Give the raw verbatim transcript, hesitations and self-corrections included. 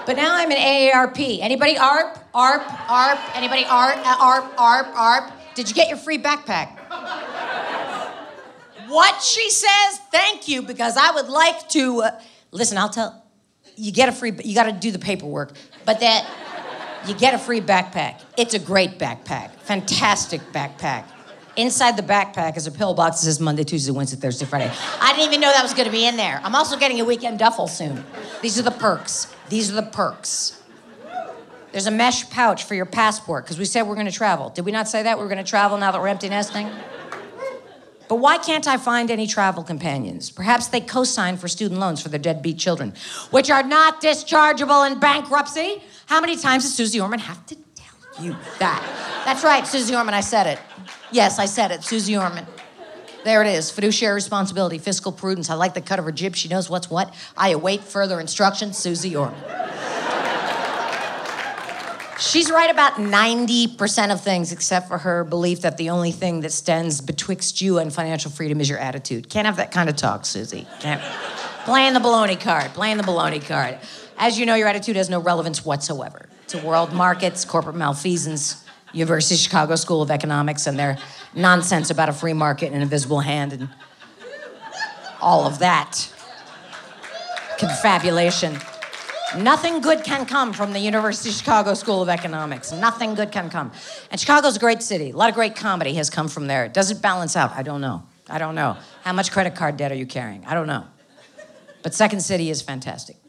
But now I'm an A A R P. Anybody A R P? A R P? A R P? Anybody A R P? A R P? A R P? A R P? Did you get your free backpack? What she says, thank you, because I would like to... Uh, listen, I'll tell... You get a free... You got to do the paperwork. But that... You get a free backpack. It's a great backpack. Fantastic backpack. Inside the backpack is a pillbox that says Monday, Tuesday, Wednesday, Thursday, Friday. I didn't even know that was going to be in there. I'm also getting a weekend duffel soon. These are the perks. These are the perks. There's a mesh pouch for your passport, because we said we're going to travel. Did we not say that? We were going to travel now that we're empty nesting? But why can't I find any travel companions? Perhaps they co-sign for student loans for their deadbeat children, which are not dischargeable in bankruptcy. How many times does Susie Orman have to tell you that? That's right, Susie Orman, I said it. Yes, I said it, Susie Orman. There it is, fiduciary responsibility, fiscal prudence. I like the cut of her jib. She knows what's what. I await further instructions, Susie Orman. She's right about ninety percent of things, except for her belief that the only thing that stands betwixt you and financial freedom is your attitude. Can't have that kind of talk, Susie. Can't. Playing the baloney card, playing the baloney card. As you know, your attitude has no relevance whatsoever to world markets, corporate malfeasance, University of Chicago School of Economics, and their nonsense about a free market and an invisible hand and all of that. Confabulation. Nothing good can come from the University of Chicago School of Economics. Nothing good can come. And Chicago's a great city. A lot of great comedy has come from there. Does it balance out? I don't know. I don't know. How much credit card debt are you carrying? I don't know. But Second City is fantastic.